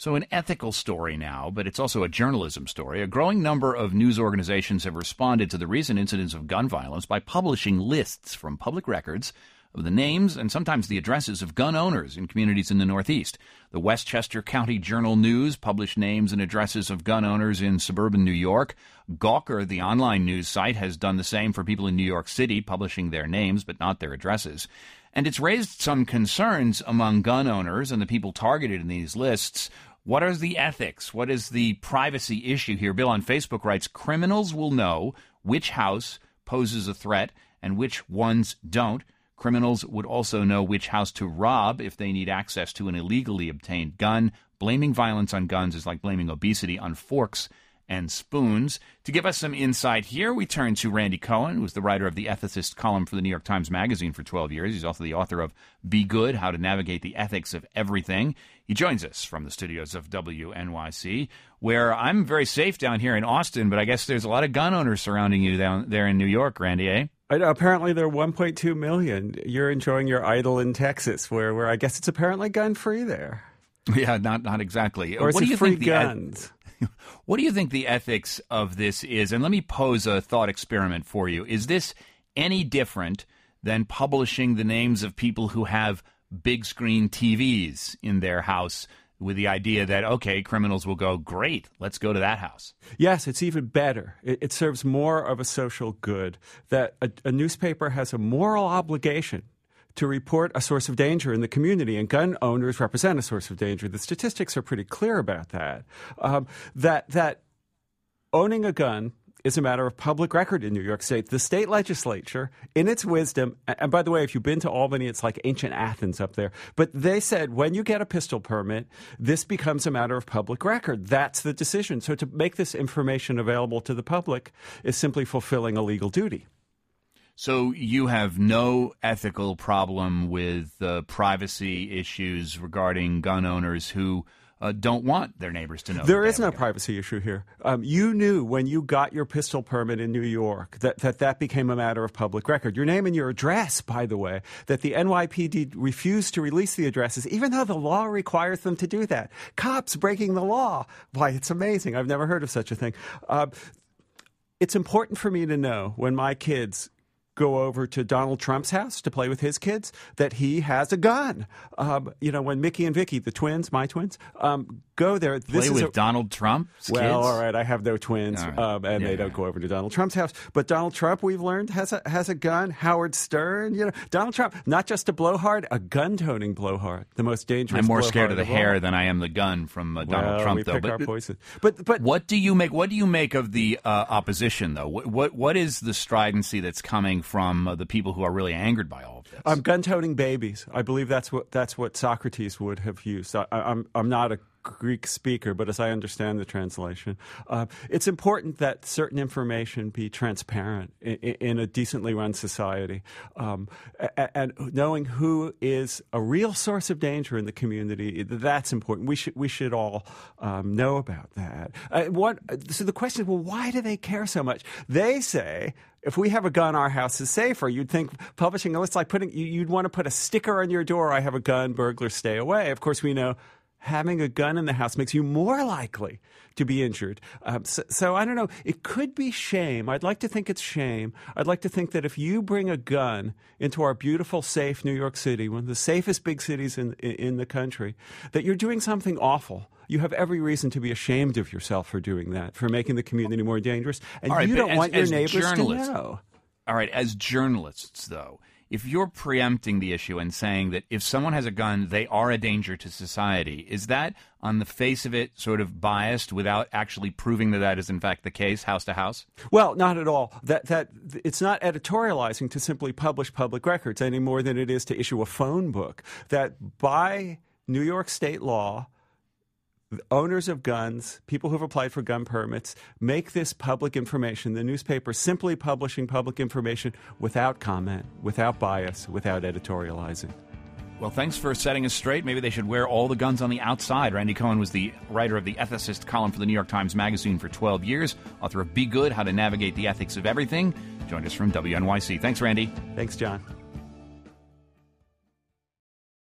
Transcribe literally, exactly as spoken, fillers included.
So an ethical story now, but it's also a journalism story. A growing number of news organizations have responded to the recent incidents of gun violence by publishing lists from public records of the names and sometimes the addresses of gun owners in communities in the Northeast. The Westchester County Journal-News published names and addresses of gun owners in suburban New York. Gawker, the online news site, has done the same for people in New York City, publishing their names but not their addresses. And it's raised some concerns among gun owners and the people targeted in these lists. What are the ethics? What is the privacy issue here? Bill on Facebook writes, criminals will know which house poses a threat and which ones don't. Criminals would also know which house to rob if they need access to an illegally obtained gun. Blaming violence on guns is like blaming obesity on forks and spoons. To give us some insight here, we turn to Randy Cohen, who's the writer of the Ethicist column for the New York Times Magazine for twelve years. He's also the author of Be Good, How to Navigate the Ethics of Everything. He joins us from the studios of W N Y C, where I'm very safe down here in Austin, but I guess there's a lot of gun owners surrounding you down there in New York, Randy, eh? I know, apparently there are one point two million. You're enjoying your idol in Texas, where, where I guess it's apparently gun-free there. Yeah, not not exactly. Or is what it do you free think guns? The, what do you think the ethics of this is? And let me pose a thought experiment for you. Is this any different than publishing the names of people who have big screen T Vs in their house with the idea that, okay, criminals will go, great, let's go to that house? Yes, it's even better. It, it serves more of a social good, that a, a newspaper has a moral obligation to report a source of danger in the community, and gun owners represent a source of danger. The statistics are pretty clear about that, um, that, that owning a gun is a matter of public record in New York State. The state legislature, in its wisdom, and by the way, if you've been to Albany, it's like ancient Athens up there, but they said when you get a pistol permit, this becomes a matter of public record. That's the decision. So to make this information available to the public is simply fulfilling a legal duty. So you have no ethical problem with uh, privacy issues regarding gun owners who Uh, don't want their neighbors to know. There is no privacy issue here. Um, you knew when you got your pistol permit in New York that, that that became a matter of public record. Your name and your address, by the way, that the N Y P D refused to release the addresses, even though the law requires them to do that. Cops breaking the law. Why, it's amazing. I've never heard of such a thing. Uh, it's important for me to know when my kids go over to Donald Trump's house to play with his kids, that he has a gun. Um, you know, when Mickey and Vicky, the twins, my twins, um, go there. This play is with a, Donald Trump's well, kids? all right, I have no twins, Right. um, and yeah, they don't yeah. go over to Donald Trump's house. But Donald Trump, we've learned, has a has a gun. Howard Stern, you know, Donald Trump, not just a blowhard, a gun-toting blowhard, the most dangerous. I'm more scared of the of hair all. than I am the gun from uh, Donald well, Trump, we though. pick But, our poison. But but what do you make? What do you make of the uh, opposition, though? What, what what is the stridency that's coming from uh, the people who are really angered by all of this? Um, gun-toting babies. I believe that's what that's what Socrates would have used. I, I'm I'm not a Greek speaker, but as I understand the translation, uh, it's important that certain information be transparent in, in a decently run society, um, and knowing who is a real source of danger in the community, that's important. We should we should all um, know about that. Uh, what? So the question is, well, why do they care so much? They say, if we have a gun, our house is safer. You'd think publishing a list like putting, you'd want to put a sticker on your door, I have a gun, burglars stay away. Of course, we know having a gun in the house makes you more likely to be injured. Um, so, so I don't know. It could be shame. I'd like to think it's shame. I'd like to think that if you bring a gun into our beautiful, safe New York City, one of the safest big cities in, in, in the country, that you're doing something awful. You have every reason to be ashamed of yourself for doing that, for making the community more dangerous. And right, you don't as, want your as neighbors to know. All right, as journalists, though, if you're preempting the issue and saying that if someone has a gun, they are a danger to society, is that, on the face of it, sort of biased without actually proving that that is in fact the case, house to house? Well, not at all. That that it's not editorializing to simply publish public records any more than it is to issue a phone book. That by New York state law, owners of guns, people who have applied for gun permits, make this public information. The newspaper simply publishing public information without comment, without bias, without editorializing. Well, thanks for setting us straight. Maybe they should wear all the guns on the outside. Randy Cohen was the writer of the Ethicist column for the New York Times Magazine for twelve years, author of Be Good, How to Navigate the Ethics of Everything. Joined us from W N Y C. Thanks, Randy. Thanks, John.